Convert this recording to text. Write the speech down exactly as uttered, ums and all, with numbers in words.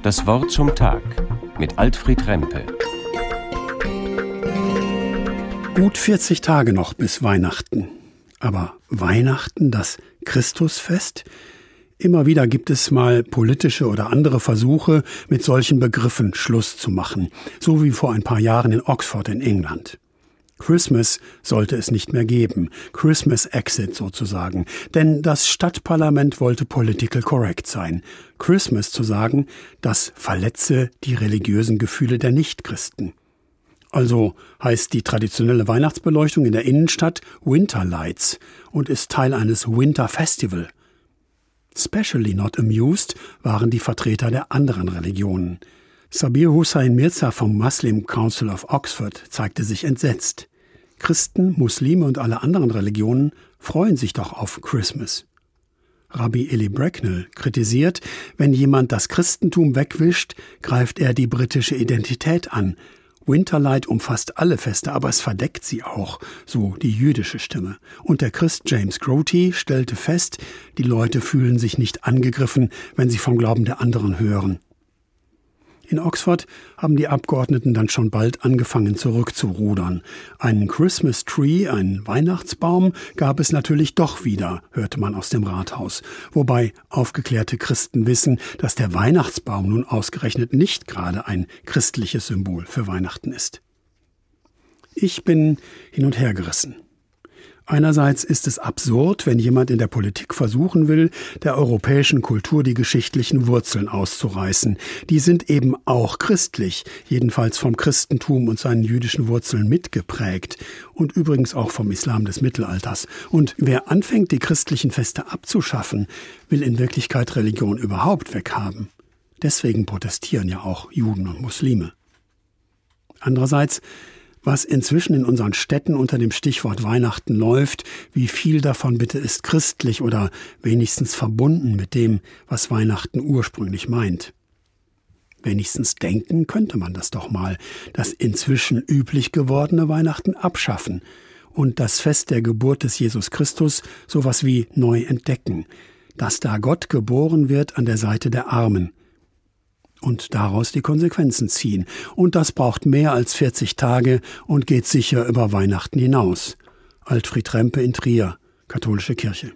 Das Wort zum Tag mit Alfred Rempe. Gut vierzig Tage noch bis Weihnachten. Aber Weihnachten, das Christusfest? Immer wieder gibt es mal politische oder andere Versuche, mit solchen Begriffen Schluss zu machen. So wie vor ein paar Jahren in Oxford in England. Christmas sollte es nicht mehr geben. Christmas Exit sozusagen. Denn das Stadtparlament wollte political correct sein. Christmas zu sagen, das verletze die religiösen Gefühle der Nichtchristen. Also heißt die traditionelle Weihnachtsbeleuchtung in der Innenstadt Winter Lights und ist Teil eines Winter Festival. Specially not amused waren die Vertreter der anderen Religionen. Sabir Hussain Mirza vom Muslim Council of Oxford zeigte sich entsetzt. Christen, Muslime und alle anderen Religionen freuen sich doch auf Christmas. Rabbi Eli Bracknell kritisiert, wenn jemand das Christentum wegwischt, greift er die britische Identität an. Winterlight umfasst alle Feste, aber es verdeckt sie auch, so die jüdische Stimme. Und der Christ James Grote stellte fest, die Leute fühlen sich nicht angegriffen, wenn sie vom Glauben der anderen hören. In Oxford haben die Abgeordneten dann schon bald angefangen zurückzurudern. Einen Christmas Tree, einen Weihnachtsbaum, gab es natürlich doch wieder, hörte man aus dem Rathaus. Wobei aufgeklärte Christen wissen, dass der Weihnachtsbaum nun ausgerechnet nicht gerade ein christliches Symbol für Weihnachten ist. Ich bin hin und her gerissen. Einerseits ist es absurd, wenn jemand in der Politik versuchen will, der europäischen Kultur die geschichtlichen Wurzeln auszureißen. Die sind eben auch christlich, jedenfalls vom Christentum und seinen jüdischen Wurzeln mitgeprägt und übrigens auch vom Islam des Mittelalters. Und wer anfängt, die christlichen Feste abzuschaffen, will in Wirklichkeit Religion überhaupt weghaben. Deswegen protestieren ja auch Juden und Muslime. Andererseits, was inzwischen in unseren Städten unter dem Stichwort Weihnachten läuft, wie viel davon bitte ist christlich oder wenigstens verbunden mit dem, was Weihnachten ursprünglich meint. Wenigstens denken könnte man das doch mal, das inzwischen üblich gewordene Weihnachten abschaffen und das Fest der Geburt des Jesus Christus sowas wie neu entdecken, dass da Gott geboren wird an der Seite der Armen. Und daraus die Konsequenzen ziehen. Und das braucht mehr als vierzig Tage und geht sicher über Weihnachten hinaus. Alfred Rempe in Trier, Katholische Kirche.